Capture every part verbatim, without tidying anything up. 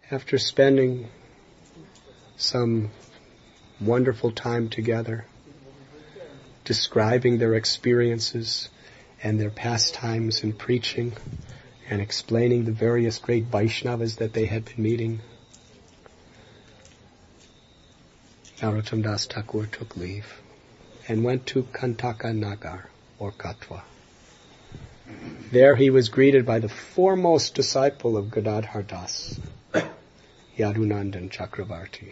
After spending some wonderful time together, describing their experiences and their pastimes in preaching and explaining the various great Vaishnavas that they had been meeting, Narottam Das Thakur took leave and went to Kantaka Nagar, or Katwa. There he was greeted by the foremost disciple of Gadadhar Das, Yadunandan Chakravarti.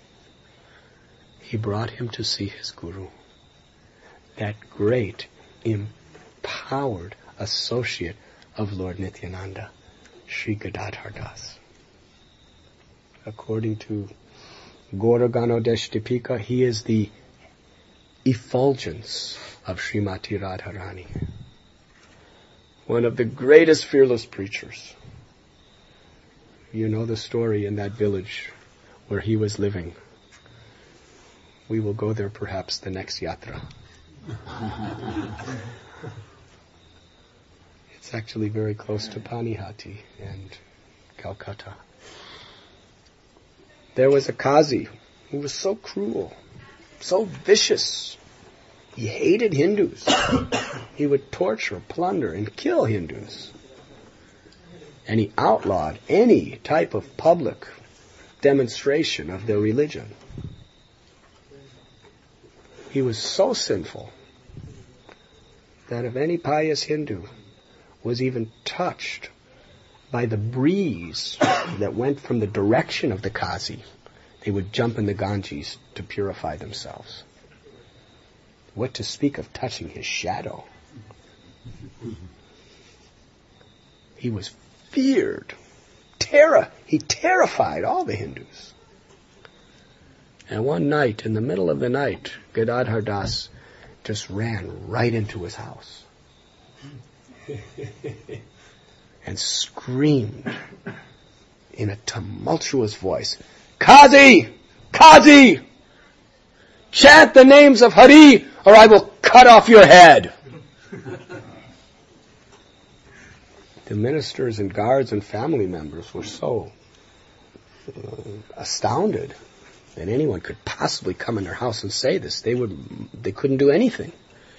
He brought him to see his guru, that great, empowered associate of Lord Nityananda, Sri Gadadhar Das. According to Gauraganodesh Dipika, he is the effulgence of Srimati Radharani, one of the greatest fearless preachers. You know the story in that village where he was living. We will go there perhaps the next yatra. It's actually very close to Panihati and Calcutta. There was a Qazi who was so cruel, so vicious. He hated Hindus. He would torture, plunder, and kill Hindus. And he outlawed any type of public demonstration of their religion. He was so sinful that if any pious Hindu was even touched by the breeze that went from the direction of the Qazi, they would jump in the Ganges to purify themselves. What to speak of touching his shadow? He was feared. Terror. He terrified all the Hindus. And one night, in the middle of the night, Gadadhar Das just ran right into his house and screamed in a tumultuous voice, "Qazi! Qazi! Chant the names of Hari or I will cut off your head." The ministers and guards and family members were so uh, astounded that anyone could possibly come in their house and say this. They would, they couldn't do anything.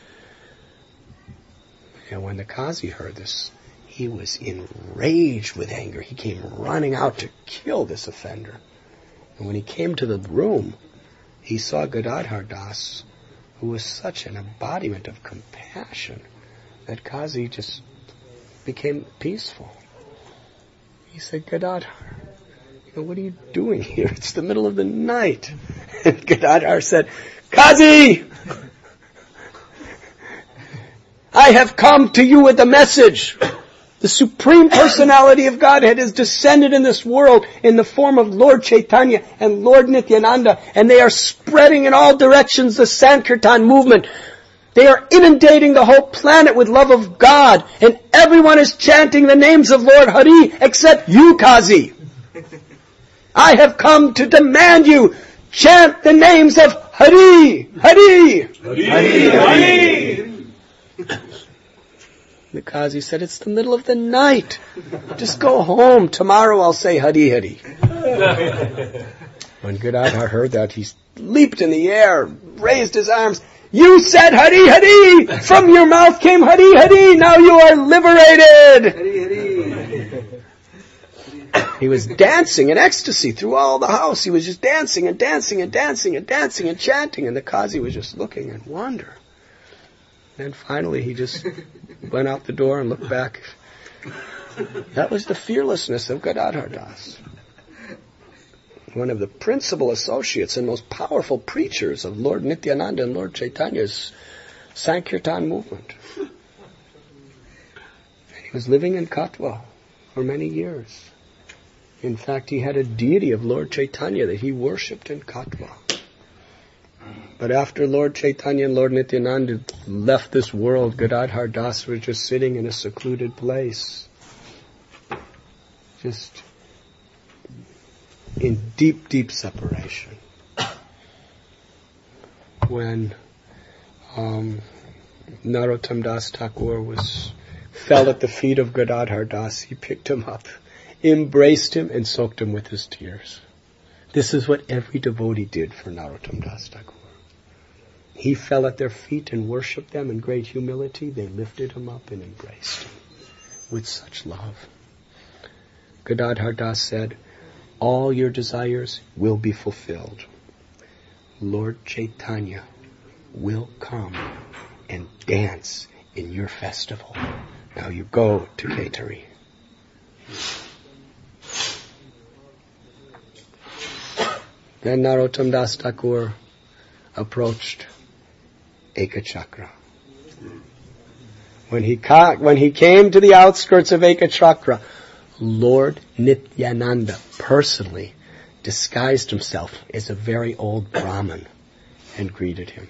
And when the Qazi heard this, he was enraged with anger. He came running out to kill this offender. And when he came to the room, he saw Gadadhar Das, who was such an embodiment of compassion that Qazi just became peaceful. He said, "Gadadhar, you know, what are you doing here? It's the middle of the night." And Gadadhar said, "Qazi, I have come to you with a message. The Supreme Personality of Godhead has descended in this world in the form of Lord Chaitanya and Lord Nityananda, and they are spreading in all directions the Sankirtan movement. They are inundating the whole planet with love of God, and everyone is chanting the names of Lord Hari except you, Qazi. I have come to demand you chant the names of Hari, Hari, Hari, Hari, Hari." The Qazi said, "It's the middle of the night. Just go home. Tomorrow I'll say Hari, Hari." When Gadadhar heard that, he leaped in the air, raised his arms. "You said Hari, Hari! From your mouth came Hari, Hari! Now you are liberated!" Hari, Hari. He was dancing in ecstasy through all the house. He was just dancing and dancing and dancing and dancing and chanting, and the Qazi was just looking in wonder. And finally he just went out the door and looked back. That was the fearlessness of Gadadhar Das, one of the principal associates and most powerful preachers of Lord Nityananda and Lord Chaitanya's Sankirtan movement. And he was living in Katwa for many years. In fact, he had a deity of Lord Chaitanya that he worshipped in Katwa. But after Lord Chaitanya and Lord Nityananda left this world, Gadadhar Das was just sitting in a secluded place, just in deep, deep separation. When um, Narottam Das Thakur was fell at the feet of Gadadhar Das, he picked him up embraced him and soaked him with his tears. This is what every devotee did for Narottam Das Thakur. He fell at their feet and worshipped them in great humility. They lifted him up and embraced him with such love. Gadadhar Das said, all your desires will be fulfilled. Lord Chaitanya will come and dance in your festival. Now you go to Kaitari. Then Narottam Das Thakur approached Ekachakra. When he, ca- when he came to the outskirts of Ekachakra, Lord Nityananda personally disguised himself as a very old Brahmin and greeted him.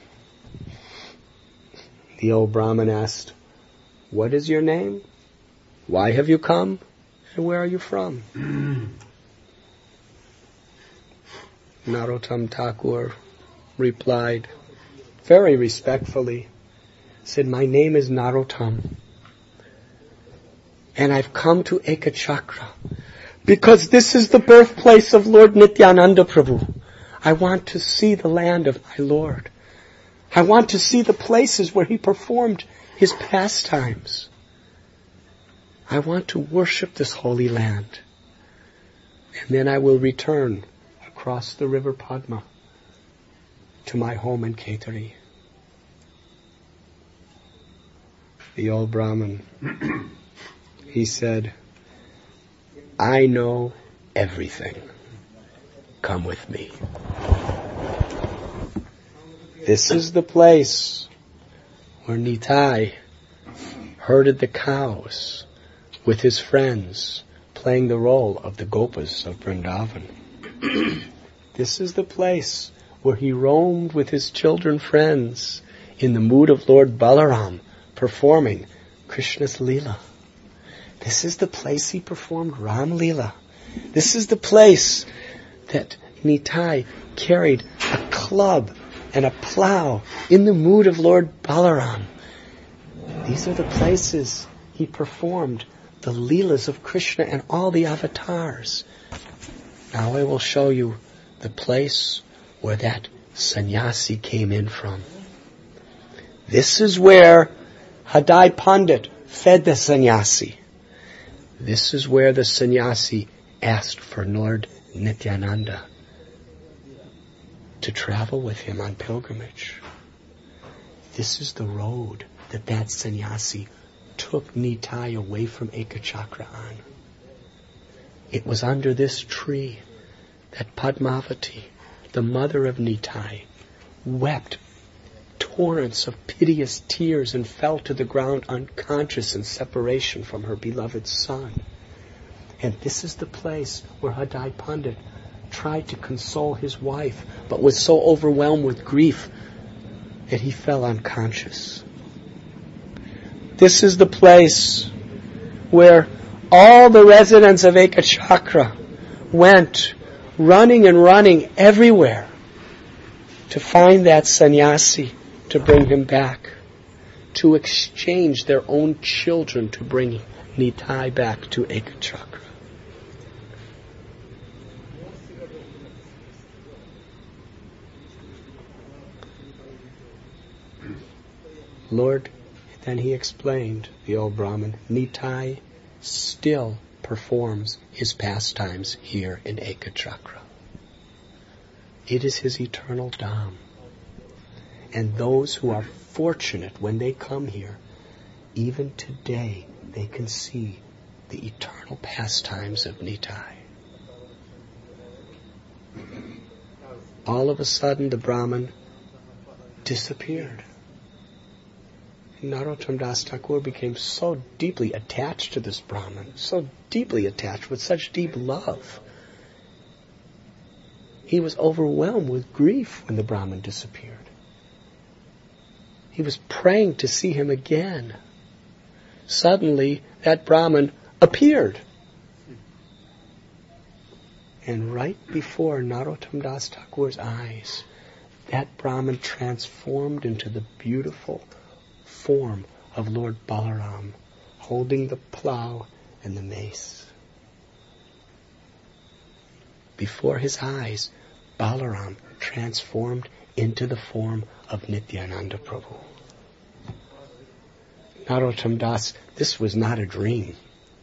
The old Brahmin asked, what is your name? Why have you come? And where are you from? Narottam Thakur replied very respectfully, said, my name is Narottam, and I've come to Ekachakra because this is the birthplace of Lord Nityananda Prabhu. I want to see the land of my Lord. I want to see the places where he performed his pastimes. I want to worship this holy land. And then I will return across the river Padma to my home in Kaitari. The old Brahmin, he said, I know everything. Come with me. This is the place where Nitai herded the cows with his friends, playing the role of the Gopas of Vrindavan. This is the place where he roamed with his children friends in the mood of Lord Balaram, performing Krishna's Leela. This is the place he performed Ram Leela. This is the place that Nitai carried a club and a plow in the mood of Lord Balaram. These are the places he performed the Leelas of Krishna and all the avatars. Now I will show you the place where that sannyasi came in from. This is where Hadai Pandit fed the sannyasi. This is where the sannyasi asked for Lord Nityananda to travel with him on pilgrimage. This is the road that that sannyasi took Nitai away from Ekachakra on. It was under this tree that Padmavati, the mother of Nitai, wept torrents of piteous tears and fell to the ground unconscious in separation from her beloved son. And this is the place where Hadai Pandit tried to console his wife, but was so overwhelmed with grief that he fell unconscious. This is the place where all the residents of Ekachakra went running and running everywhere to find that sannyasi, to bring him back, to exchange their own children to bring Nitai back to Ekachakra. Lord, then he explained, the old Brahmin, Nitai still performs his pastimes here in Ekachakra. It is his eternal dham. And those who are fortunate when they come here, even today they can see the eternal pastimes of Nitai. All of a sudden the Brahmin disappeared. Narottam Das Thakur became so deeply attached to this Brahmin, so deeply attached with such deep love. He was overwhelmed with grief when the Brahmin disappeared. He was praying to see him again. Suddenly, that Brahmin appeared. And right before Narottam Das Thakur's eyes, that Brahmin transformed into the beautiful form of Lord Balaram, holding the plow and the mace. before his eyes, Balaram transformed into the form of Nityananda Prabhu. Narottam Das, this was not a dream.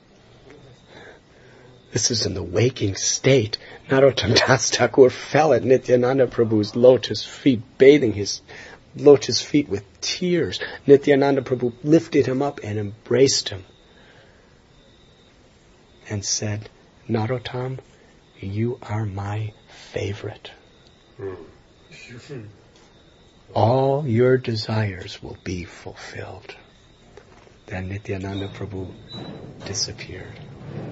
This is in the waking state. Narottam Das Thakur fell at Nityananda Prabhu's lotus feet, bathing his lotus feet with tears. Nityananda Prabhu lifted him up and embraced him and said, Narottam, you are my favorite. All your desires will be fulfilled. Then Nityananda Prabhu disappeared.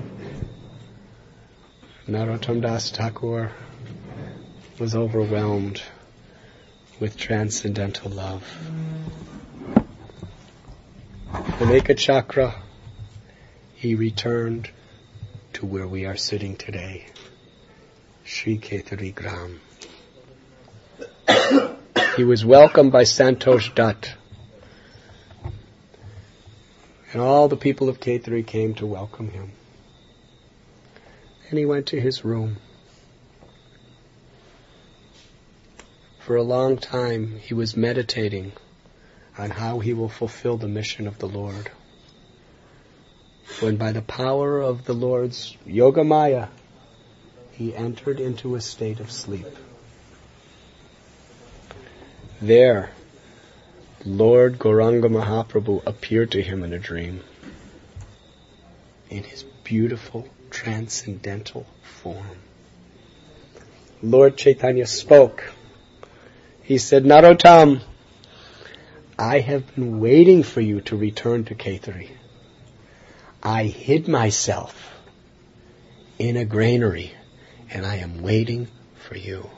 Narottam Das Thakur was overwhelmed with transcendental love. From Ekachakra, he returned to where we are sitting today, Sri Ketari Gram. He was welcomed by Santosh Dutt, and all the people of Ketari came to welcome him. And he went to his room. For a long time, he was meditating on how he will fulfill the mission of the Lord. When by the power of the Lord's Yoga Maya, he entered into a state of sleep. There, Lord Gauranga Mahaprabhu appeared to him in a dream, in his beautiful transcendental form. Lord Chaitanya spoke. He said, Narottam, I have been waiting for you to return to Ketari. I hid myself in a granary, and I am waiting for you.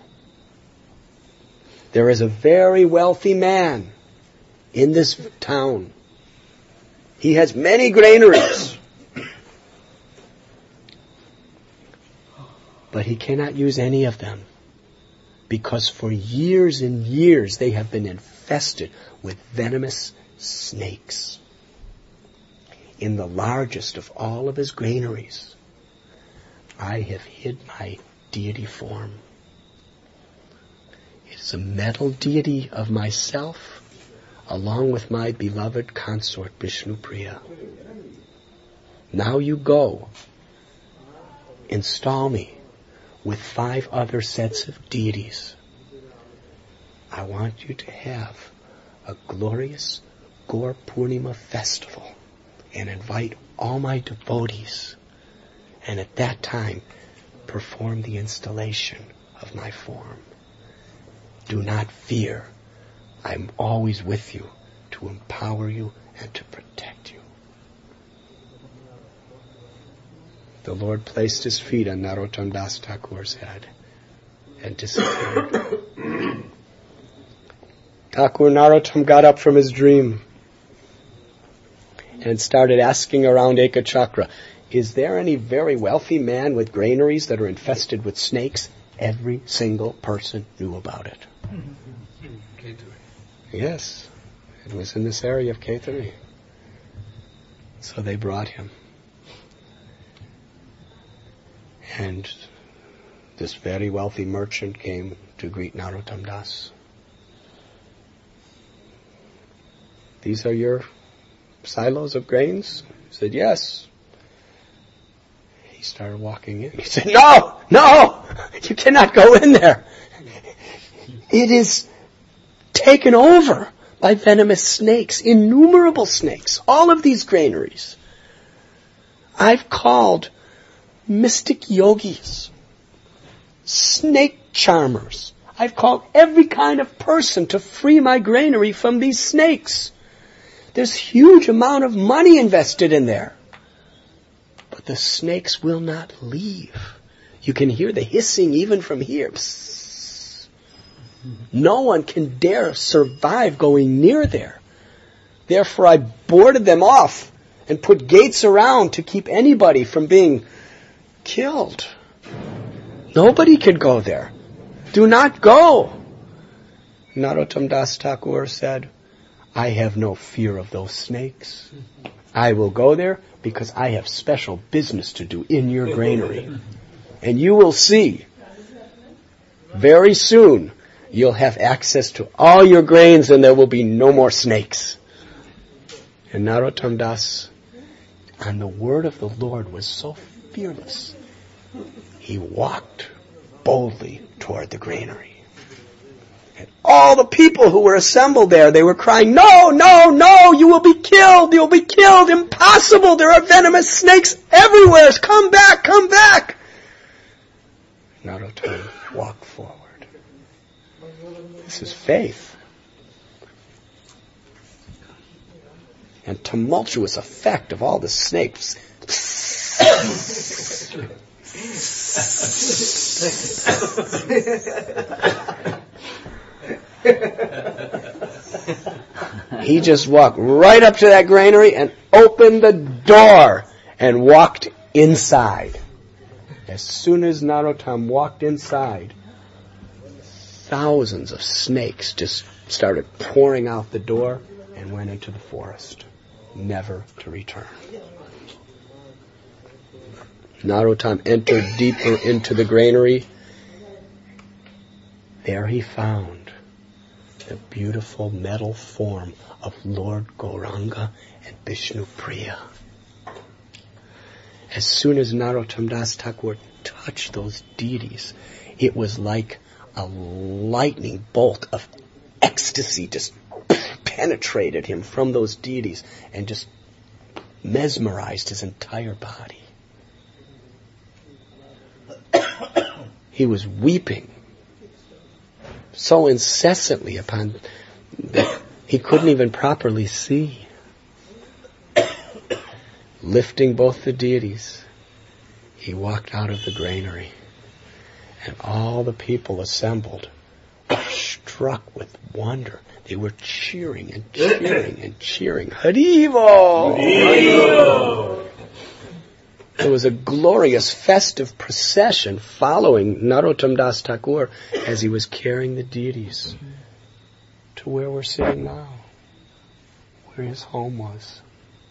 There is a very wealthy man in this town. He has many granaries, but he cannot use any of them because for years and years they have been infested with venomous snakes. In the largest of all of his granaries, I have hid my deity form. It is a metal deity of myself, along with my beloved consort Vishnupriya. Now you go, install me with five other sets of deities. I want you to have a glorious Gaur Purnima festival and invite all my devotees, and at that time perform the installation of my form. Do not fear. I'm always with you to empower you and to protect you. The Lord placed his feet on Narottam Das Thakur's head and disappeared. Thakur Narottam got up from his dream and started asking around Ekachakra, is there any very wealthy man with granaries that are infested with snakes? Every single person knew about it. Yes, it was in this area of Ketari. So they brought him. And this very wealthy merchant came to greet Narottam Das. These are your silos of grains? He said, yes. He started walking in. He said, no, no, you cannot go in there. It is taken over by venomous snakes, innumerable snakes, all of these granaries. I've called mystic yogis, snake charmers. I've called every kind of person to free my granary from these snakes. There's huge amount of money invested in there. But the snakes will not leave. You can hear the hissing even from here. Psst. No one can dare survive going near there. Therefore I boarded them off and put gates around to keep anybody from being killed. Nobody can go there. Do not go. Narottam Das Thakur said, I have no fear of those snakes. I will go there because I have special business to do in your granary. And you will see very soon you'll have access to all your grains and there will be no more snakes. And Narottam Das, on the word of the Lord, was so fearless. He walked boldly toward the granary. And all the people who were assembled there, they were crying, "No, no, no, you will be killed, you will be killed, impossible, there are venomous snakes everywhere, come back, come back." Narottam walked forward. This is faith. And tumultuous effect of all the snakes. He just walked right up to that granary and opened the door and walked inside. As soon as Narottam walked inside, thousands of snakes just started pouring out the door and went into the forest, never to return. Narottam entered deeper into the granary. There he found the beautiful metal form of Lord Gauranga and Vishnu Priya. As soon as Narottam Das Thakur touched those deities, it was like a lightning bolt of ecstasy just penetrated him from those deities and just mesmerized his entire body. He was weeping so incessantly upon that he couldn't even properly see. Lifting both the deities, he walked out of the granary, and all the people assembled were struck with wonder. They were cheering and cheering and cheering. Haribo! Haribo! There was a glorious festive procession following Narottam Das Thakur as he was carrying the deities to where we're sitting now, where his home was.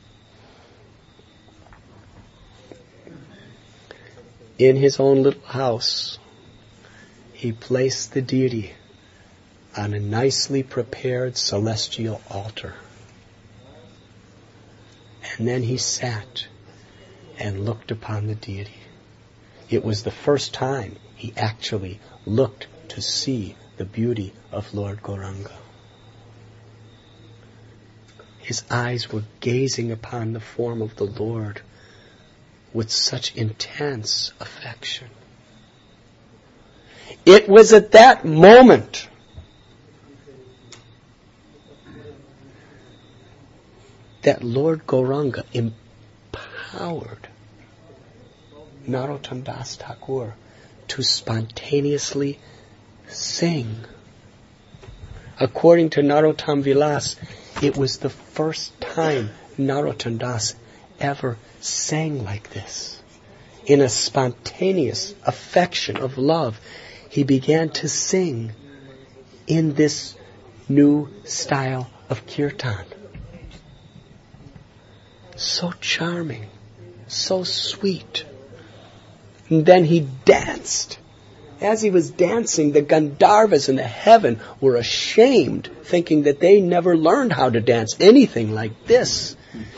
In his own little house, he placed the deity on a nicely prepared celestial altar. And then he sat and looked upon the deity. It was the first time he actually looked to see the beauty of Lord Gauranga. His eyes were gazing upon the form of the Lord with such intense affection. It was at that moment that Lord Gauranga empowered Narottam Das Thakur to spontaneously sing. According to Narottam Vilas, it was the first time Narottam Das ever sang like this. In a spontaneous affection of love, he began to sing in this new style of kirtan. So charming, so sweet. And then he danced. As he was dancing, the Gandharvas in the heaven were ashamed, thinking that they never learned how to dance anything like this.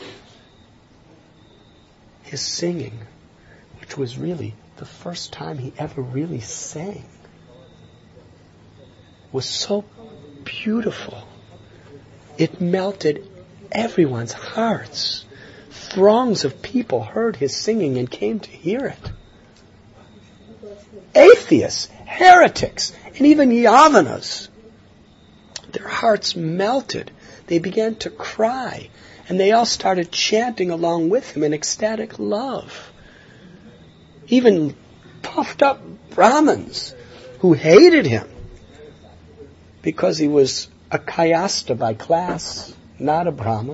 His singing, which was really the first time he ever really sang, was so beautiful. It melted everyone's hearts. Throngs of people heard his singing and came to hear it. Atheists, heretics, and even Yavanas, their hearts melted. They began to cry. And they all started chanting along with him in ecstatic love. Even puffed up Brahmins who hated him because he was a Kayasta by class, not a Brahmin.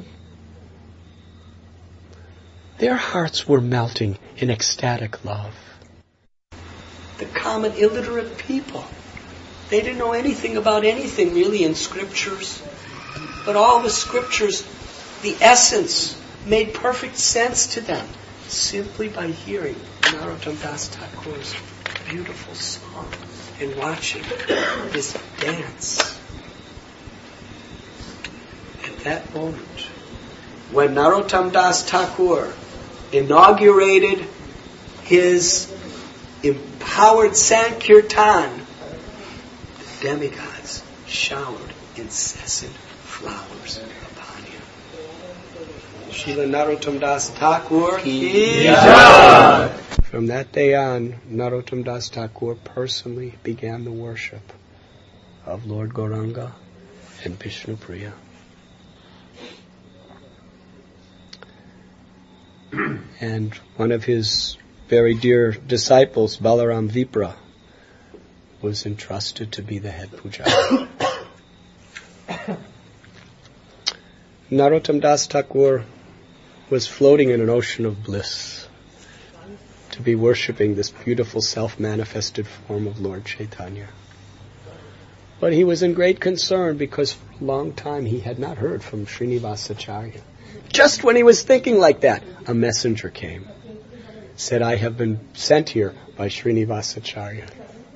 Their hearts were melting in ecstatic love. The common illiterate people, they didn't know anything about anything really in scriptures. But all the scriptures, the essence, made perfect sense to them simply by hearing Narottam Das Thakur's beautiful song and watching this dance. At that moment, when Narottam Das Thakur inaugurated his empowered Sankirtan, the demigods showered incessant flowers upon him. Srila Narottam Das Thakur ki jai. From that day on, Narottam Das Thakur personally began the worship of Lord Gauranga and Vishnupriya. And one of his very dear disciples, Balaram Vipra, was entrusted to be the head pujari. Narottam Das Thakur was floating in an ocean of bliss to be worshipping this beautiful self-manifested form of Lord Chaitanya. But he was in great concern because for a long time he had not heard from Srinivasacharya. Just when he was thinking like that, a messenger came. Said, I have been sent here by Srinivasacharya.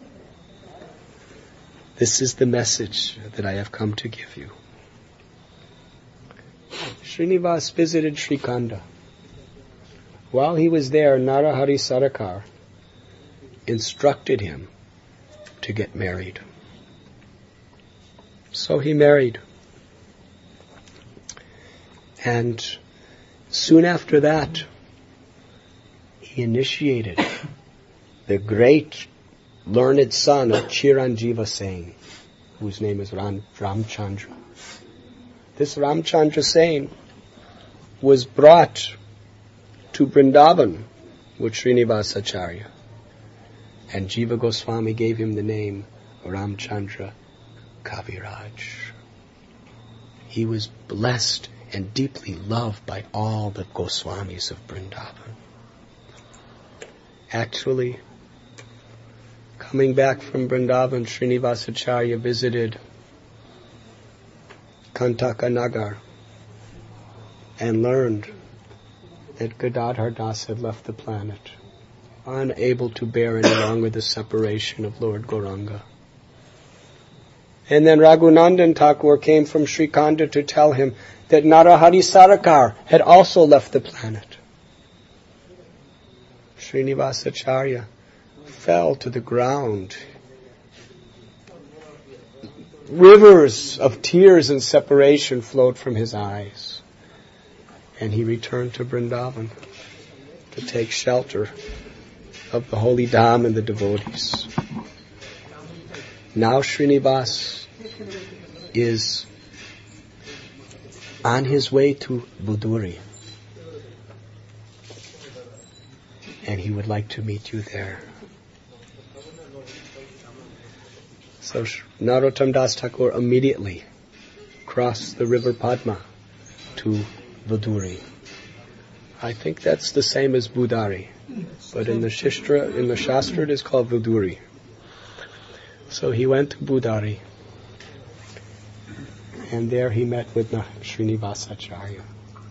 This is the message that I have come to give you. Srinivas visited Srikanda. While he was there, Narahari Sarakar instructed him to get married. So he married. And soon after that, he initiated the great learned son of Chiranjiva Sen, whose name is Ram, Ramchandra. This Ramchandra Sen was brought to Vrindavan with Srinivasacharya, and Jiva Goswami gave him the name Ramchandra Kaviraj. He was blessed and deeply loved by all the Goswamis of Vrindavan. Actually, coming back from Vrindavan, Srinivasacharya visited Kantaka Nagar and learned that Gadadhar Das had left the planet, unable to bear any longer the separation of Lord Gauranga. And then Raghunandan Thakur came from Srikanda to tell him that Narahari Sarakar had also left the planet. Srinivasacharya fell to the ground. Rivers of tears and separation flowed from his eyes. And he returned to Vrindavan to take shelter of the holy Dham and the devotees. Now Srinivas is on his way to Buduri. And he would like to meet you there. So Narottam Das Thakur immediately crossed the river Padma to Buduri. I think that's the same as Budari, but in the Shastra, in the Shastra it is called Buduri. So he went to Budari, and there he met with Srinivasacharya.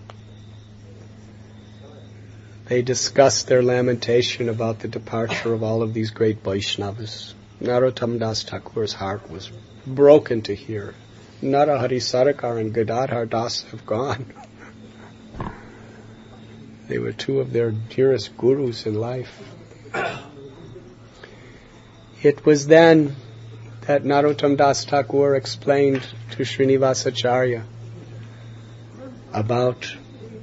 They discussed their lamentation about the departure of all of these great Vaishnavas. Narottam Das Thakur's heart was broken to hear Narahari Sarakar and Gadadhar Das have gone. They were two of their dearest gurus in life. It was then that Narottam Das Thakur explained to Srinivasacharya about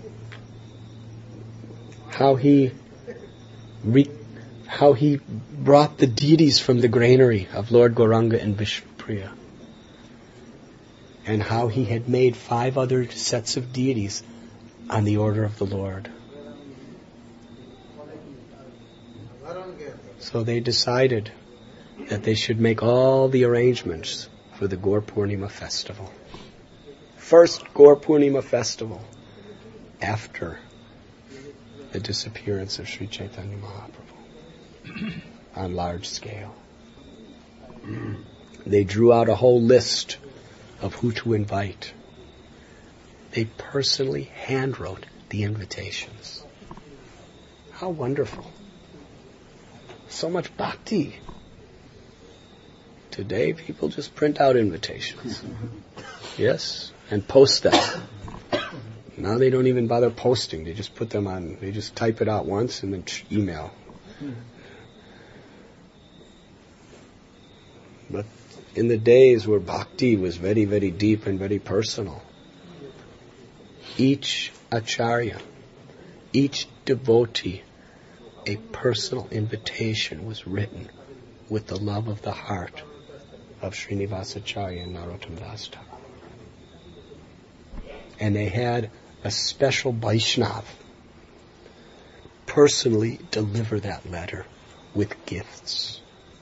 how he re- how he brought the deities from the granary of Lord Gauranga and Vishnupriya, and how he had made five other sets of deities on the order of the Lord. So they decided that they should make all the arrangements for the Gaur Purnima festival. First Gaur Purnima festival after the disappearance of Sri Chaitanya Mahaprabhu on large scale. They drew out a whole list of who to invite. They personally handwrote the invitations. How wonderful. So much bhakti. Today, people just print out invitations. Yes? And post them. Now they don't even bother posting. They just put them on, they just type it out once and then email. But in the days where bhakti was very, very deep and very personal, each acharya, each devotee, a personal invitation was written with the love of the heart of Srinivasacharya and Narottam Das Thakur. And they had a special Vaishnav personally deliver that letter with gifts.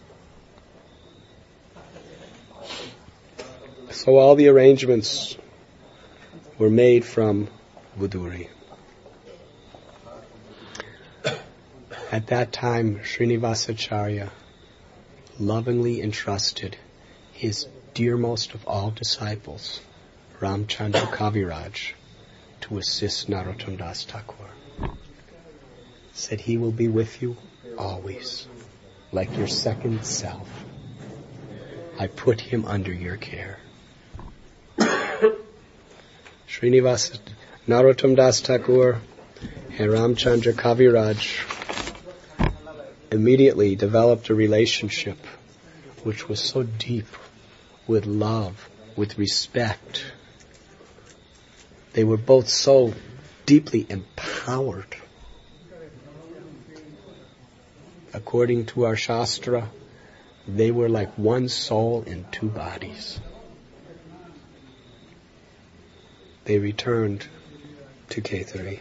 So all the arrangements were made from Vuduri. At that time, Srinivasacharya lovingly entrusted his dearmost of all disciples, Ramchandra Kaviraj, to assist Narottam Das Thakur. Said he will be with you always, like your second self. I put him under your care. Srinivas, Narottam Das Thakur and Ramchandra Kaviraj immediately developed a relationship which was so deep, with love, with respect. They were both so deeply empowered. According to our Shastra, they were like one soul in two bodies. They returned to Kaithari.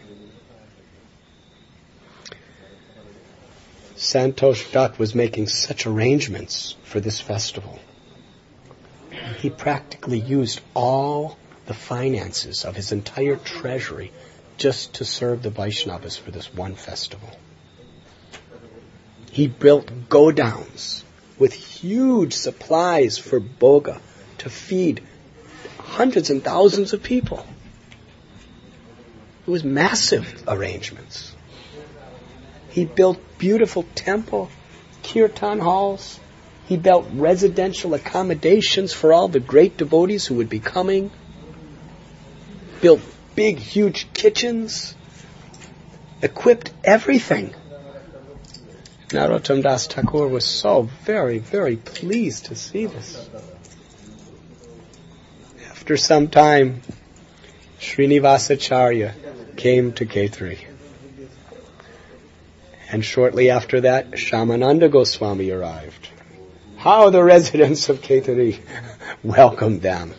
Santosh Dutt was making such arrangements for this festival. He practically used all the finances of his entire treasury just to serve the Vaishnavas for this one festival. He built godowns with huge supplies for boga to feed hundreds and thousands of people. It was massive arrangements. He built beautiful temple, kirtan halls. He built residential accommodations for all the great devotees who would be coming. Built big, huge kitchens. Equipped everything. Narottam Das Thakur was so very, very pleased to see this. After some time, Srinivasacharya came to Kaithari. And shortly after that, Shyamananda Goswami arrived. How the residents of Kaithari welcomed them.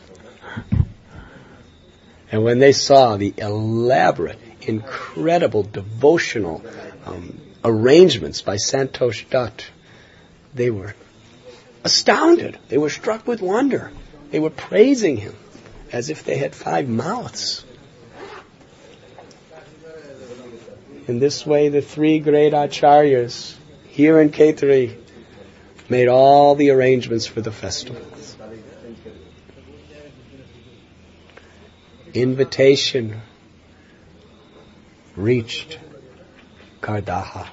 And when they saw the elaborate, incredible, devotional um, arrangements by Santosh Dutt, they were astounded. They were struck with wonder. They were praising him as if they had five mouths. In this way, the three great acharyas here in Kaithari made all the arrangements for the festivals. Invitation reached Kardaha,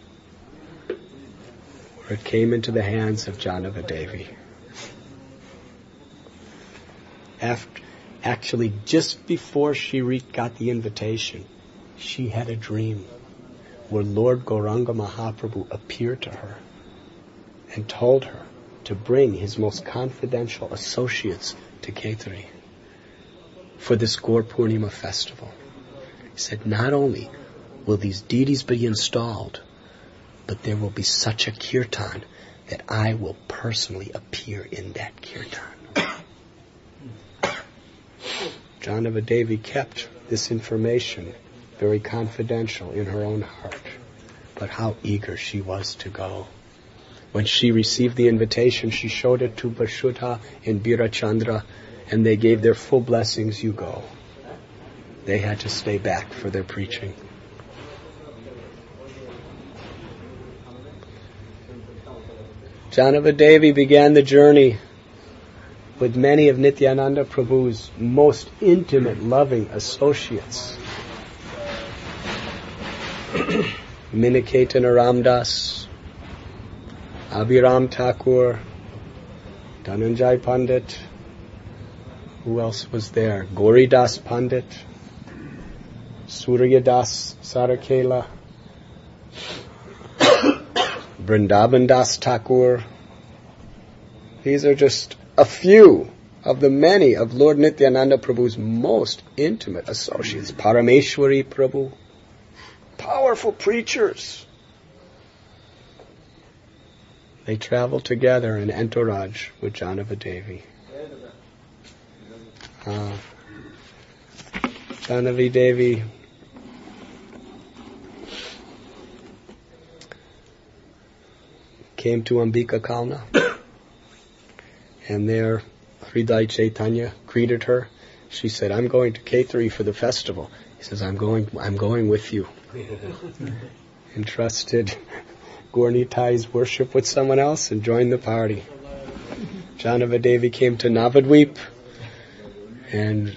where it came into the hands of Janava Devi. After, actually, just before she re- got the invitation, she had a dream where Lord Gauranga Mahaprabhu appeared to her and told her to bring his most confidential associates to Kaithari for this Gaur Purnima festival. He said, not only will these deities be installed, but there will be such a kirtan that I will personally appear in that kirtan. Janava Devi kept this information very confidential in her own heart. But how eager she was to go. When she received the invitation, she showed it to Vasudha and Birachandra, and they gave their full blessings, you go. They had to stay back for their preaching. Janava Devi began the journey with many of Nityananda Prabhu's most intimate, loving associates. Miniketana Ramdas, Abhiram Thakur, Dhananjay Pandit. Who else was there? Gauri Das Pandit, Surya Das Sarakela, Vrindavan Das Thakur. These are just a few of the many of Lord Nityananda Prabhu's most intimate associates. Parameshwari Prabhu, powerful preachers. They traveled together in entourage with Janava Devi. Uh, Janavi Devi came to Ambika Kalna, and there Hriday Chaitanya greeted her. She said, "I'm going to Kaithari for the festival." He says, "I'm going. I'm going with you." Entrusted Gaurnitai's worship with someone else and joined the party. Janava Devi came to Navadvip, and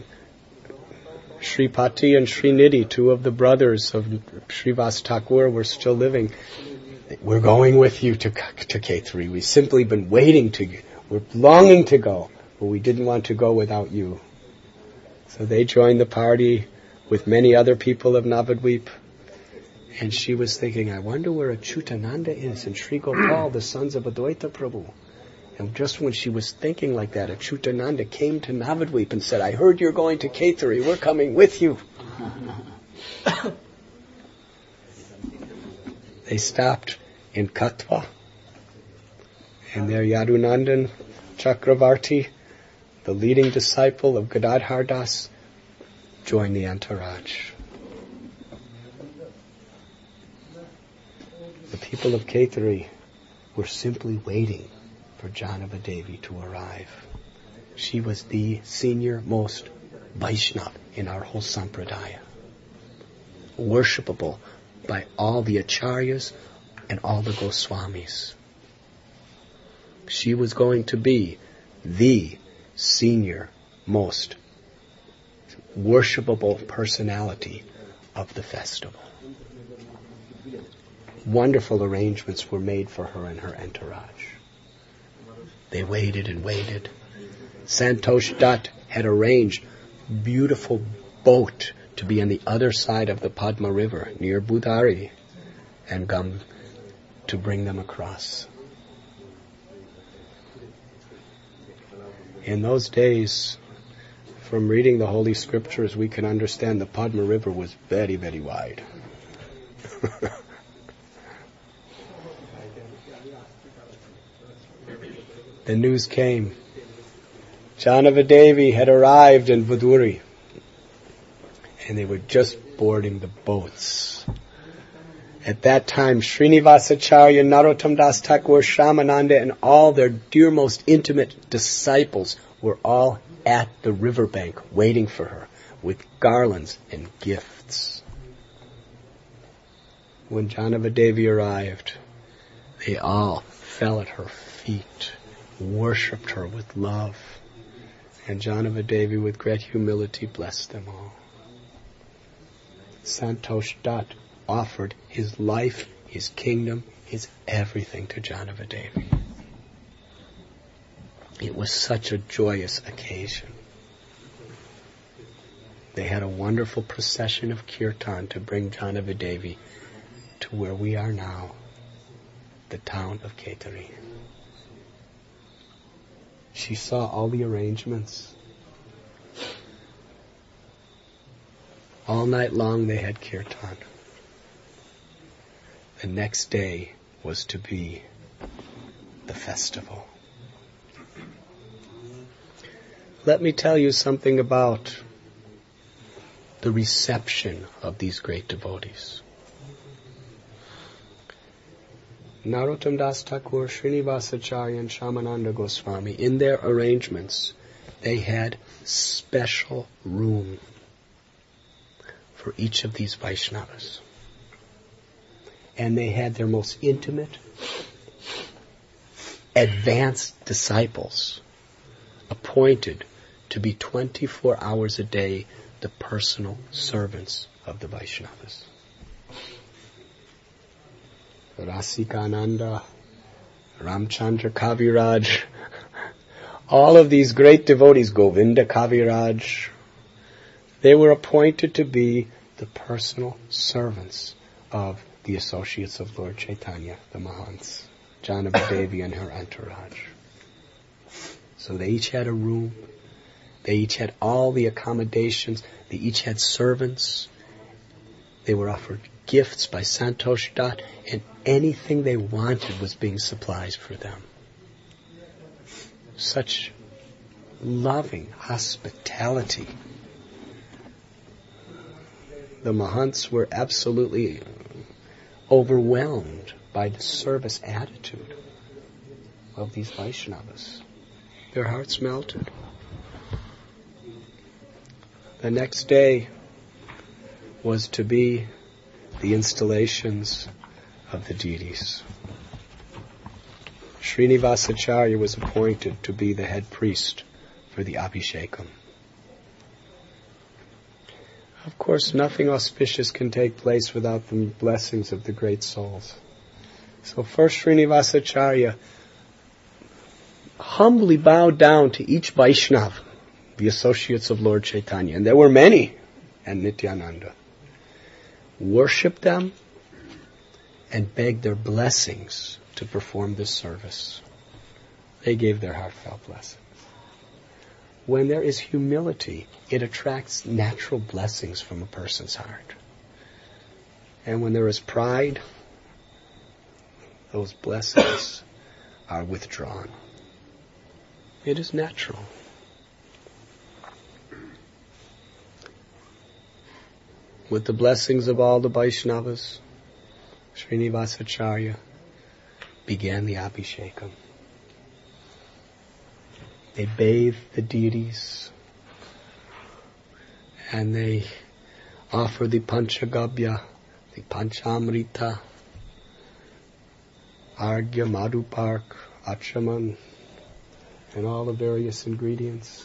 Sripati and Srinidhi, two of the brothers of Srivas Thakur, were still living. "We're going with you to to Kaithari. We've simply been waiting to, we're longing to go, but we didn't want to go without you." So they joined the party with many other people of Navadvip. And she was thinking, "I wonder where Achyutananda is and Sri Gopal, the sons of Advaita Prabhu." And just when she was thinking like that, Achyutananda came to Navadvip and said, "I heard you're going to Kaithari. We're coming with you." They stopped in Katwa, and there Yadunandan Chakravarti, the leading disciple of Gadadhar Das, joined the entourage. The people of Kaithari were simply waiting for Janava Devi to arrive. She was the senior most Vaishnava in our whole sampradaya, worshipable by all the acharyas and all the Goswamis. She was going to be the senior most worshipable personality of the festival. Wonderful arrangements were made for her and her entourage. They waited and waited. Santosh Dutt had arranged a beautiful boat to be on the other side of the Padma River near Budari, and come to bring them across. In those days, from reading the Holy Scriptures, we can understand the Padma River was very, very wide. The news came. Janava Devi had arrived in Vaduri, and they were just boarding the boats. At that time, Srinivasacharya, Narottam Das Thakur, Shyamananda, and all their dear most intimate disciples were all at the riverbank waiting for her with garlands and gifts. When Janava Devi arrived, they all fell at her feet, worshipped her with love, and Janava Devi with great humility blessed them all. Santosh Dutt offered his life, his kingdom, his everything to Janava Devi. It was such a joyous occasion. They had a wonderful procession of kirtan to bring Janava Devi to where we are now, the town of Kaithari. She saw all the arrangements. All night long they had kirtan. The next day was to be the festival. Let me tell you something about the reception of these great devotees. Narottam Das Thakur, Srinivasacharya, and Shyamananda Goswami, in their arrangements, they had special room for each of these Vaishnavas. And they had their most intimate, advanced disciples appointed to be twenty-four hours a day the personal servants of the Vaishnavas. Rasikananda, Ramchandra Kaviraj, all of these great devotees, Govinda Kaviraj, they were appointed to be the personal servants of the associates of Lord Chaitanya, the Mahants, Janava Devi and her entourage. So they each had a room, they each had all the accommodations, they each had servants, they were offered gifts by Santosh Dutt, and anything they wanted was being supplied for them. Such loving hospitality. The Mahants were absolutely overwhelmed by the service attitude of these Vaishnavas. Their hearts melted. The next day was to be the installations of the deities. Srinivasacharya was appointed to be the head priest for the Abhishekam. Of course, nothing auspicious can take place without the blessings of the great souls. So first Srinivasacharya humbly bowed down to each Vaishnav, the associates of Lord Chaitanya, and there were many, and Nityananda, worshipped them and begged their blessings to perform this service. They gave their heartfelt blessings. When there is humility, it attracts natural blessings from a person's heart. And when there is pride, those blessings are withdrawn. It is natural. With the blessings of all the Vaishnavas, Srinivasacharya began the Abhishekam. They bathed the deities and they offered the Panchagabhya, the Panchamrita, Argya, Madhupark, Achaman, and all the various ingredients.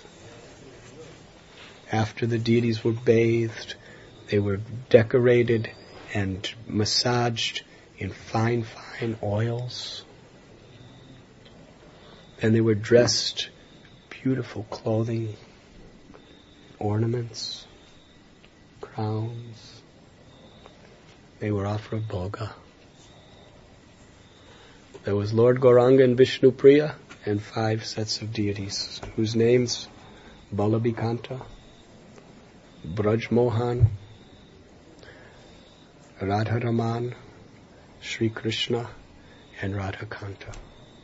After the deities were bathed, they were decorated and massaged in fine, fine oils. And they were dressed beautiful clothing, ornaments, crowns. They were offered bhoga. There was Lord Gauranga and Vishnupriya and five sets of deities whose names Balabhikanta, Braj Mohan, Radharaman, Sri Krishna, and Radhakanta.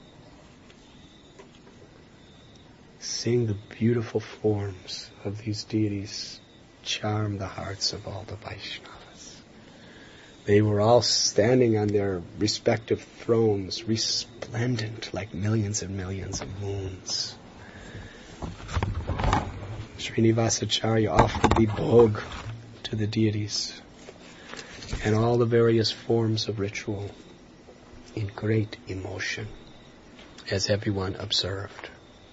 Seeing the beautiful forms of these deities charm the hearts of all the Vaishnavas. They were all standing on their respective thrones, resplendent like millions and millions of moons. Srinivasacharya offered the bhog to the deities and all the various forms of ritual in great emotion, as everyone observed.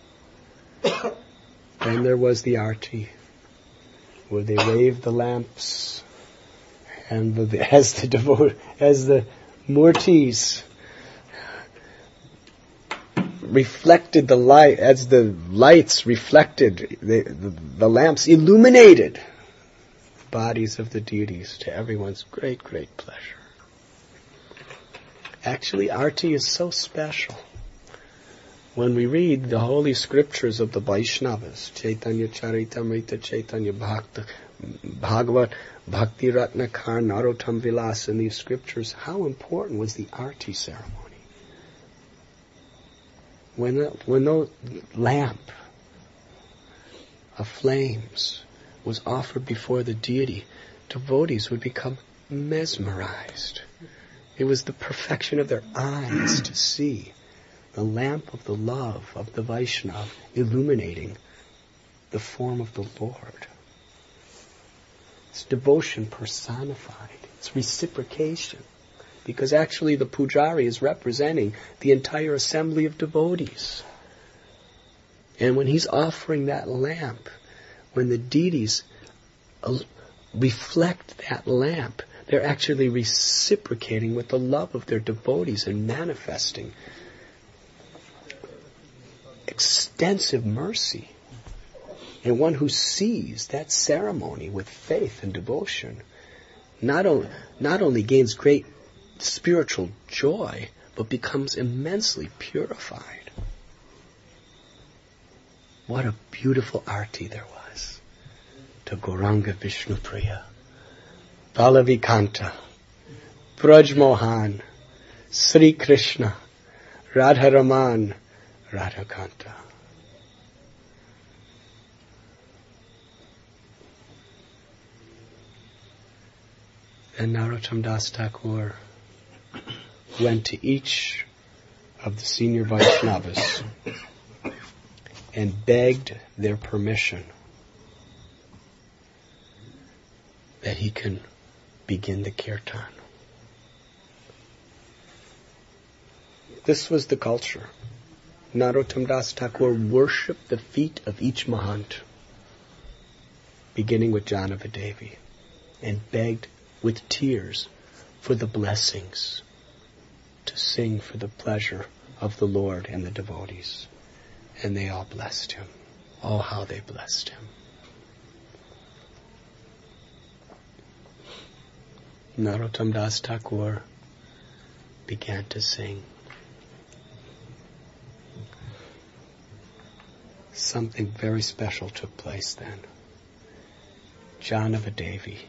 Then there was the arti, where they waved the lamps, and the, as the devote, as the murtis reflected the light, as the lights reflected, the, the, the lamps illuminated the bodies of the deities to everyone's great, great pleasure. Actually, arti is so special. When we read the holy scriptures of the Vaishnavas, Chaitanya Charitamrita, Chaitanya Bhakta, Bhagavat, Bhakti Ratnakar, Narottam Vilas, in these scriptures, how important was the arti ceremony? When the, when the lamp of flames was offered before the deity, devotees would become mesmerized. It was the perfection of their eyes to see the lamp of the love of the Vaishnava illuminating the form of the Lord. It's devotion personified. It's reciprocation. Because actually the pujari is representing the entire assembly of devotees. And when he's offering that lamp, when the deities reflect that lamp, they're actually reciprocating with the love of their devotees and manifesting extensive mercy. And one who sees that ceremony with faith and devotion not, o- not only gains great spiritual joy, but becomes immensely purified. What a beautiful arti there was to Gauranga Vishnupriya, Balavikanta, Braj Mohan, Sri Krishna, Radharaman, Radhakanta. And Narottam Das Thakur went to each of the senior Vaishnavas and begged their permission that he can begin the kirtan. This was the culture. Narottam Das Thakur worshipped the feet of each Mahant, beginning with Janava Devi, and begged with tears for the blessings to sing for the pleasure of the Lord and the devotees. And they all blessed him. Oh, how they blessed him. Narottam Das Thakur began to sing. Something very special took place then. Janava Devi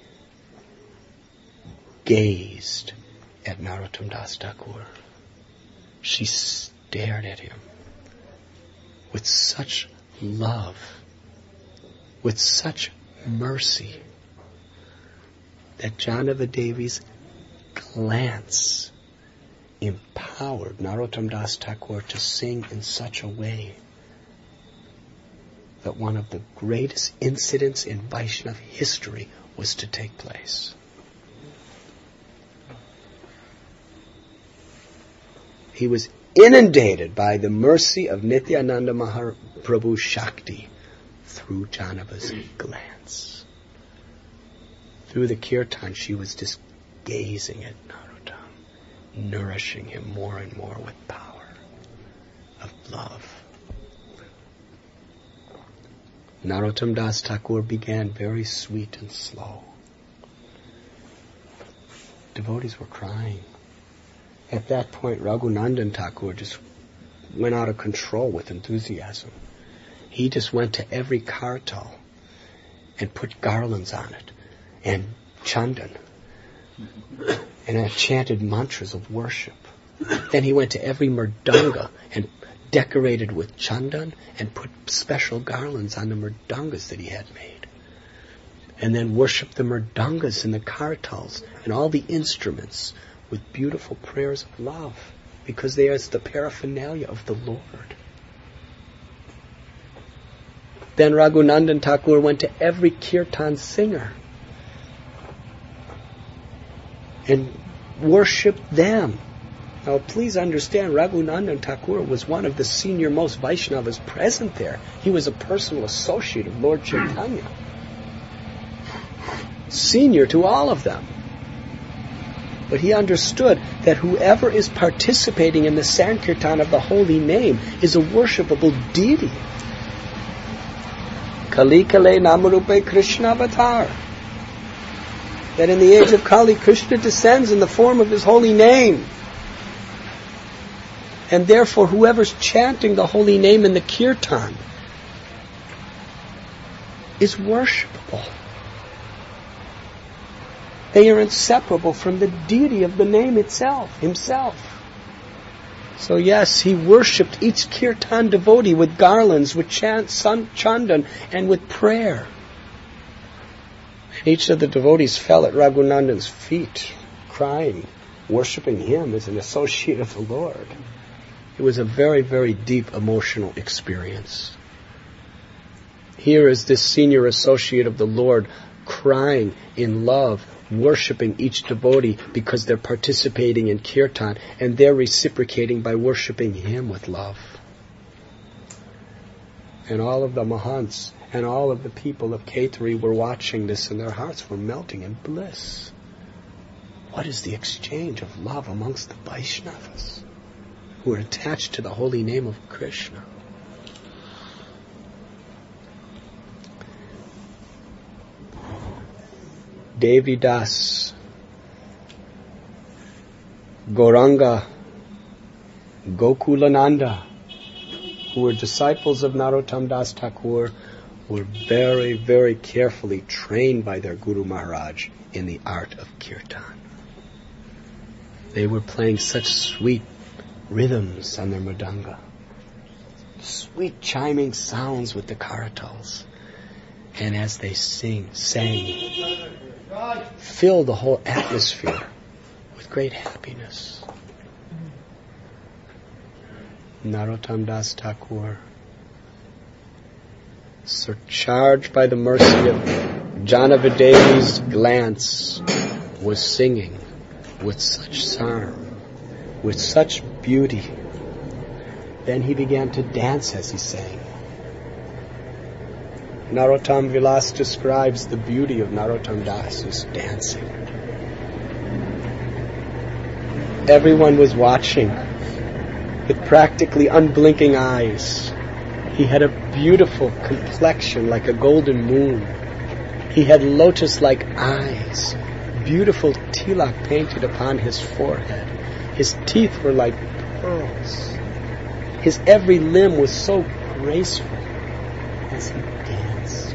gazed at Narottam Das Thakur. She stared at him with such love, with such mercy, that Janava Devi's glance empowered Narottam Das Thakur to sing in such a way that one of the greatest incidents in Vaishnava history was to take place. He was inundated by the mercy of Nityananda Mahaprabhu's Shakti through Janava's glance. Through the kirtan, she was just gazing at Narottam, nourishing him more and more with power of love. Narottam Das Thakur began very sweet and slow. Devotees were crying. At that point, Raghunandan Thakur just went out of control with enthusiasm. He just went to every kartal and put garlands on it and chandan and chanted mantras of worship. Then he went to every mridanga and decorated with chandan and put special garlands on the mridangas that he had made. And then worshipped the mridangas and the kartals and all the instruments with beautiful prayers of love, because they are the paraphernalia of the Lord. Then Raghunandan Thakur went to every kirtan singer and worshipped them. Now please understand, Raghunandan Thakur was one of the senior most Vaishnavas present there. He was a personal associate of Lord Chaitanya. Senior to all of them. But he understood that whoever is participating in the Sankirtan of the holy name is a worshipable deity. Kali Kale Namarupe Krishna Avatar. That in the age of Kali, Krishna descends in the form of his holy name. And therefore, whoever's chanting the holy name in the kirtan is worshipable. They are inseparable from the deity of the name itself, himself. So yes, he worshipped each kirtan devotee with garlands, with chant, sun, chandan, and with prayer. And each of the devotees fell at Raghunandan's feet, crying, worshipping him as an associate of the Lord. It was a very, very deep emotional experience. Here is this senior associate of the Lord crying in love, worshipping each devotee because they're participating in kirtan, and they're reciprocating by worshipping him with love. And all of the Mahants and all of the people of Khetri were watching this, and their hearts were melting in bliss. What is the exchange of love amongst the Vaishnavas who are attached to the holy name of Krishna? Devi Das, Gauranga, Gokulananda, who were disciples of Narottam Das Thakur, were very, very carefully trained by their Guru Maharaj in the art of kirtan. They were playing such sweet rhythms on their mridanga, sweet chiming sounds with the karatals, and as they sing, sang, filled the whole atmosphere with great happiness. Narottam Das Thakur, surcharged by the mercy of Janavidevi's glance, was singing with such charm, with such beauty. Then he began to dance as he sang. Narottam Vilas describes the beauty of Narottam Das's dancing. Everyone was watching with practically unblinking eyes. He had a beautiful complexion like a golden moon. He had lotus-like eyes, beautiful tilak painted upon his forehead. His teeth were like pearls. His every limb was so graceful as he danced.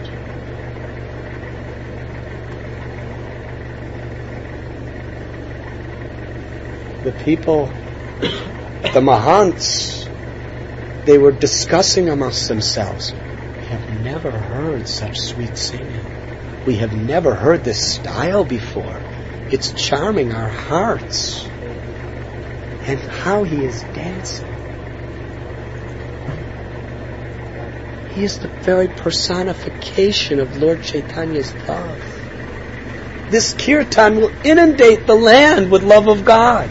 The people, the Mahants, they were discussing amongst themselves, "We have never heard such sweet singing. We have never heard this style before. It's charming our hearts. And how he is dancing. He is the very personification of Lord Chaitanya's love. This kirtan will inundate the land with love of God."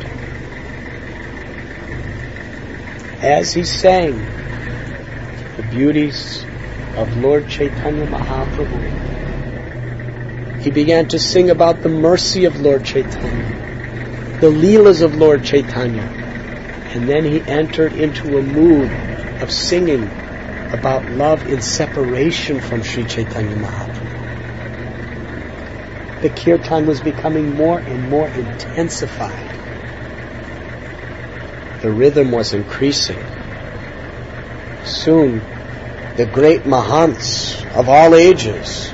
As he sang the beauties of Lord Chaitanya Mahaprabhu, he began to sing about the mercy of Lord Chaitanya, the Leelas of Lord Chaitanya, and then he entered into a mood of singing about love in separation from Sri Chaitanya Mahaprabhu. The kirtan was becoming more and more intensified. The rhythm was increasing. Soon, the great Mahants of all ages,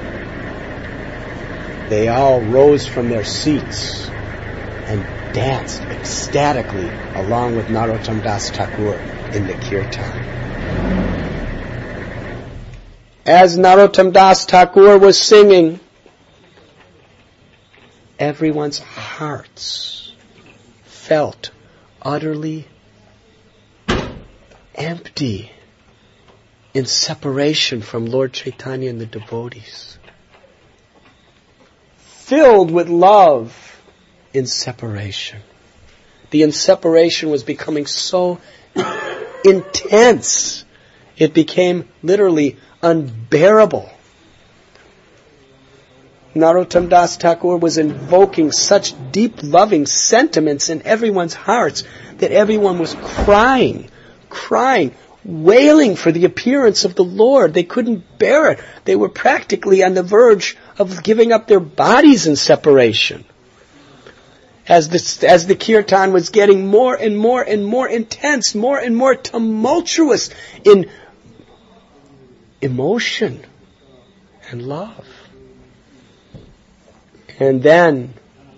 they all rose from their seats and danced ecstatically along with Narottam Das Thakur in the kirtan. As Narottam Das Thakur was singing, everyone's hearts felt utterly empty in separation from Lord Chaitanya and the devotees. Filled with love in separation. The inseparation was becoming so intense, it became literally unbearable. Narottam Das Thakur was invoking such deep loving sentiments in everyone's hearts that everyone was crying, crying, wailing for the appearance of the Lord. They couldn't bear it. They were practically on the verge of giving up their bodies in separation. As the, as the kirtan was getting more and more and more intense, more and more tumultuous in emotion and love. And then,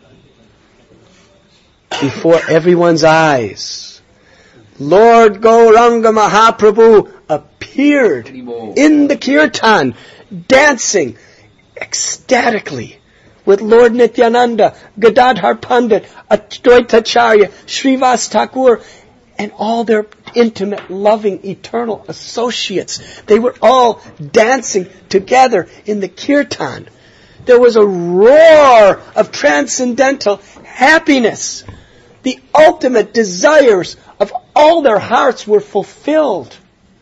before everyone's eyes, Lord Gauranga Mahaprabhu appeared in the kirtan, dancing ecstatically with Lord Nityananda, Gadadhar Pandit, Advaitacharya, Srivas Thakur, and all their intimate, loving, eternal associates. They were all dancing together in the kirtan. There was a roar of transcendental happiness. The ultimate desires of all their hearts were fulfilled.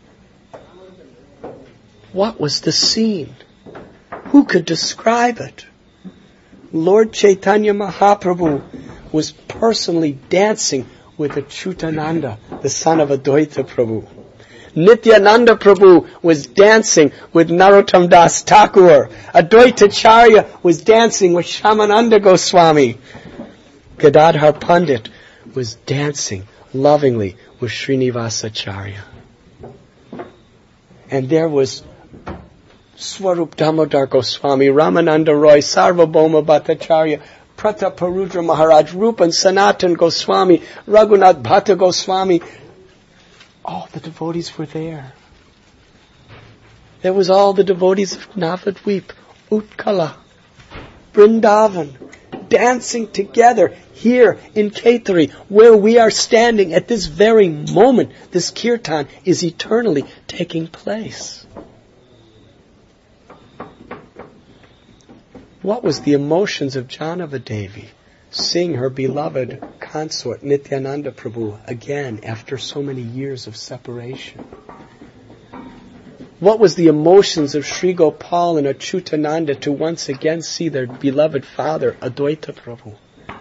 What was the scene? Who could describe it? Lord Chaitanya Mahaprabhu was personally dancing with Achyutananda, the son of Advaita Prabhu. Nityananda Prabhu was dancing with Narottam Das Thakur. Advaita Acharya was dancing with Shyamananda Goswami. Gadadhar Pandit was dancing lovingly with Srinivasa Acharya. And there was Swarup Damodar Goswami, Ramananda Roy, Sarvabhauma Bhattacharya, Prataparudra Maharaj, Rupan Sanatan Goswami, Raghunath Bhatta Goswami. All the devotees were there. There was all the devotees of Navadvip, Utkala, Vrindavan, dancing together here in Kaithari, where we are standing at this very moment. This kirtan is eternally taking place. What was the emotions of Janava Devi seeing her beloved consort Nityananda Prabhu again after so many years of separation? What was the emotions of Sri Gopal and Achyutananda to once again see their beloved father Advaita Prabhu?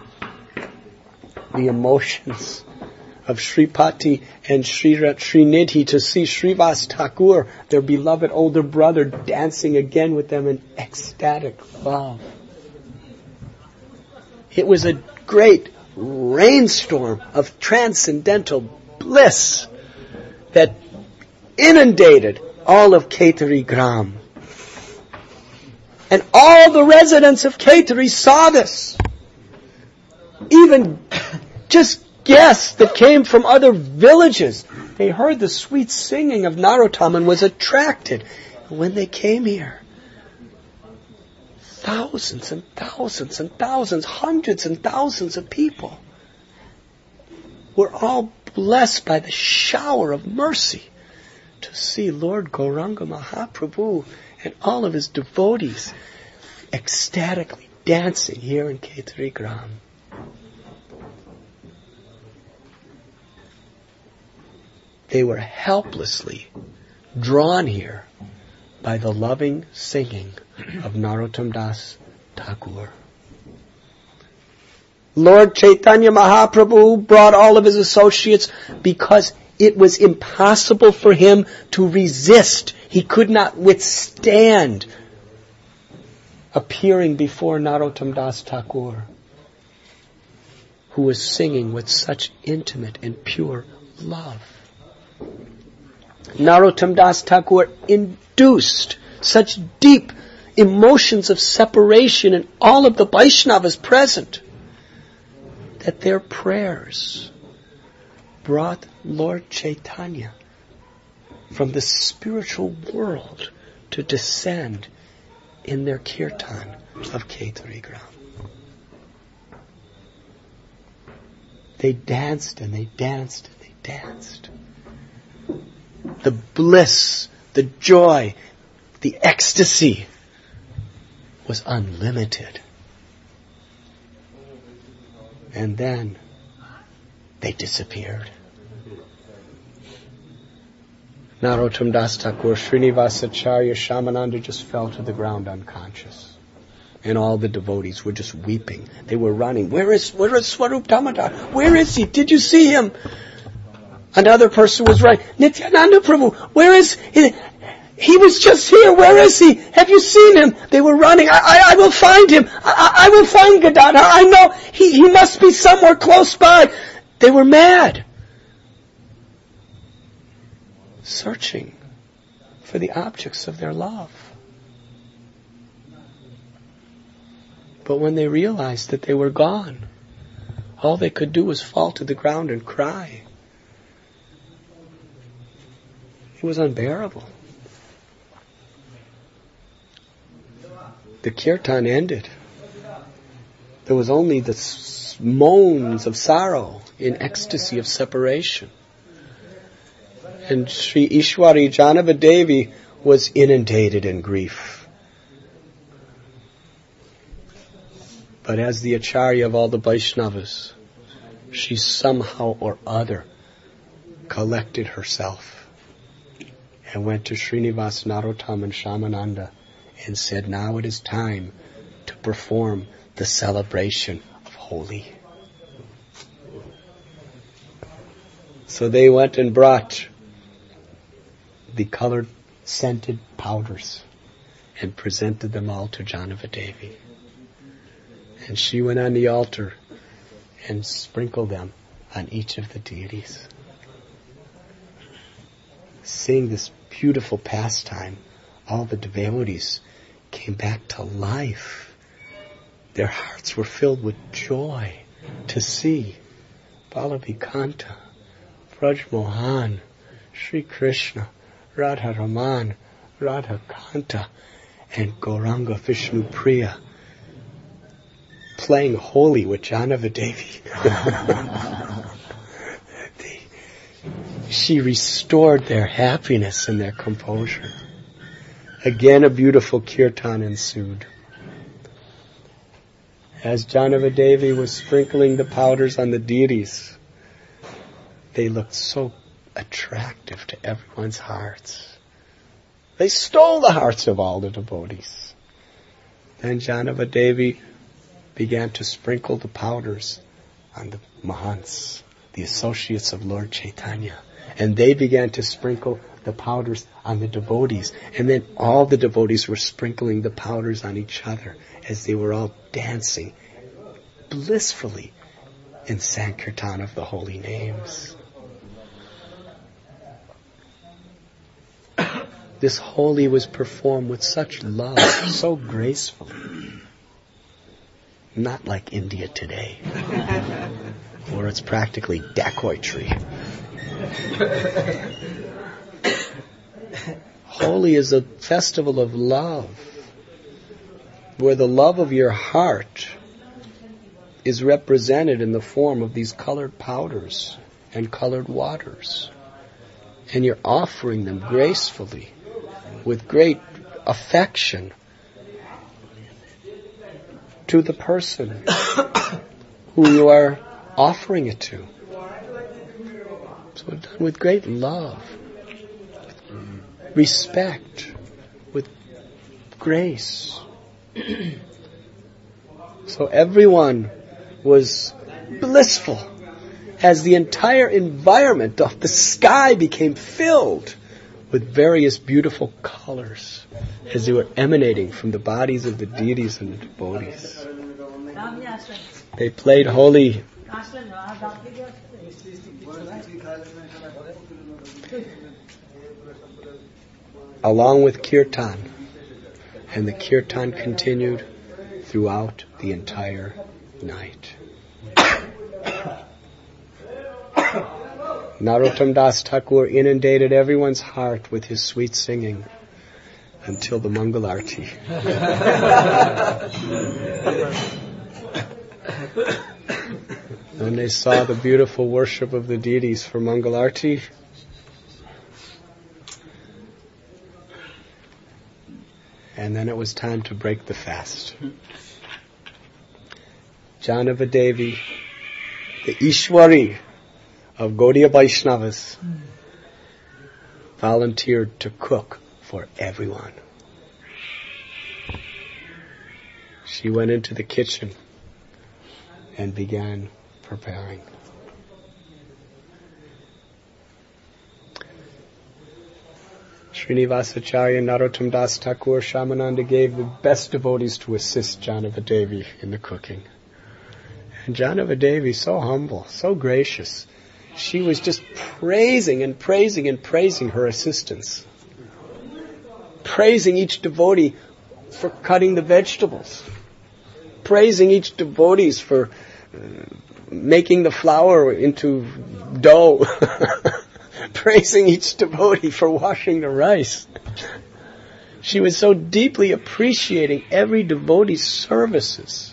The emotions of Sripati and Sri Srinidhi to see Srivas Thakur, their beloved older brother, dancing again with them in ecstatic love. It was a great rainstorm of transcendental bliss that inundated all of Kaithari Gram. And all the residents of Kaithari saw this. Even just guests that came from other villages, they heard the sweet singing of Narottam and was attracted. And when they came here, thousands and thousands and thousands, hundreds and thousands of people were all blessed by the shower of mercy to see Lord Gauranga Mahaprabhu and all of his devotees ecstatically dancing here in Kaithari Gram. They were helplessly drawn here by the loving singing of Narottam Das Thakur. Lord Chaitanya Mahaprabhu brought all of his associates because it was impossible for him to resist. He could not withstand appearing before Narottam Das Thakur, who was singing with such intimate and pure love. Narottam Das Thakur induced such deep emotions of separation in all of the Vaishnavas present that their prayers brought Lord Chaitanya from the spiritual world to descend in their kirtan of Kaithari Gram. They danced and they danced and they danced. The bliss, the joy, the ecstasy was unlimited. And then they disappeared. Narottam Das Thakur, Srinivasa Acharya, Shyamananda just fell to the ground unconscious. And all the devotees were just weeping. They were running. Where is, where is Swarup Damodar? Where is he? Did you see him? Another person was right. Nityananda Prabhu, where is he? He was just here. Where is he? Have you seen him? They were running. I, I, I will find him. I, I will find Gadadhar. I know he, he must be somewhere close by. They were mad, searching for the objects of their love. But when they realized that they were gone, all they could do was fall to the ground and cry. It was unbearable. The kirtan ended. There was only the moans of sorrow in ecstasy of separation. And Sri Ishwari Janava Devi was inundated in grief. But as the Acharya of all the Vaishnavas, she somehow or other collected herself and went to Srinivas, Narottam and Shyamananda and said, now it is time to perform the celebration of Holi. So they went and brought the colored scented powders and presented them all to Janavadevi. And she went on the altar and sprinkled them on each of the deities. Seeing this beautiful pastime, all the devotees came back to life. Their hearts were filled with joy to see Balavikanta, Braj Mohan, Sri Krishna, Radha Raman, Radha Kanta, and Gauranga Vishnu Priya playing holy with Janavadevi. They, she restored their happiness and their composure. Again, a beautiful kirtan ensued. As Janavadevi was sprinkling the powders on the deities, they looked so attractive to everyone's hearts. They stole the hearts of all the devotees. Then Janavadevi began to sprinkle the powders on the Mahants, the associates of Lord Chaitanya. And they began to sprinkle the powders on the devotees. And then all the devotees were sprinkling the powders on each other as they were all dancing blissfully in Sankirtan of the holy names. This holy was performed with such love, so gracefully. Not like India today, where it's practically dacoitry. Holi is a festival of love, where the love of your heart is represented in the form of these colored powders and colored waters. And you're offering them gracefully, with great affection, to the person who you are offering it to. So done with great love, with respect, with grace. So everyone was blissful as the entire environment of the sky became filled with various beautiful colors as they were emanating from the bodies of the deities and the devotees. They played holy. Along with kirtan. And the kirtan continued throughout the entire night. Narottam Das Thakur inundated everyone's heart with his sweet singing until the Mangal Arti. When they saw the beautiful worship of the deities for Mangal Arti, and then it was time to break the fast. Janavadevi, the Ishwari of Gaudiya Vaishnavas, volunteered to cook for everyone. She went into the kitchen and began preparing. Srinivasacharya Narottam Das Thakur Shamananda gave the best devotees to assist Janavadevi in the cooking. And Janavadevi, so humble, so gracious, she was just praising and praising and praising her assistants. Praising each devotee for cutting the vegetables. Praising each devotee for uh, making the flour into dough. Praising each devotee for washing the rice. She was so deeply appreciating every devotee's services.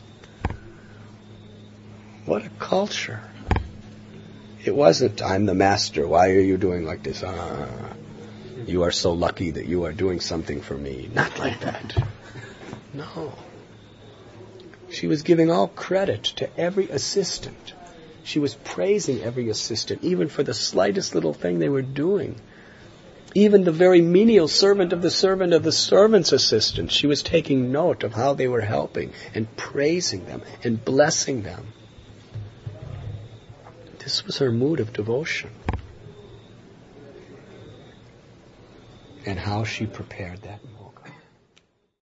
What a culture. It wasn't, I'm the master, why are you doing like this? Ah, you are so lucky that you are doing something for me. Not like that. No. She was giving all credit to every assistant. She was praising every assistant, even for the slightest little thing they were doing. Even the very menial servant of the servant of the servant's assistant. She was taking note of how they were helping and praising them and blessing them. This was her mood of devotion. and how she prepared that.